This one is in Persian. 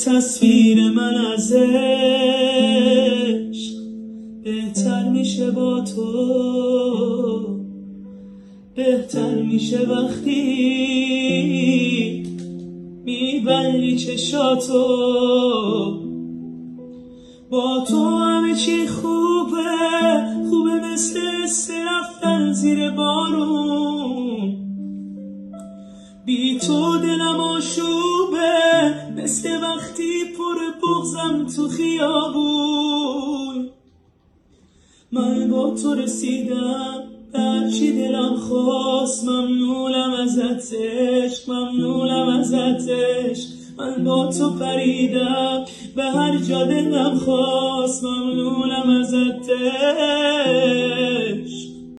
تصویر من از عشق بهتر میشه با تو، بهتر میشه وقتی میبندی چشاتو. با تو همه چی خوبه، خوبه مثل رفتن زیر بارون. بی تو دلم آشوبه، مثل وقتی پر بغضم تو خیابون. من با تو رسیدم در چی دلم خواست، ممنونم ازت عشق، ممنونم ازت عشق. من با تو پریدم به هر جا دلم خواست، ممنونم ازت عشق.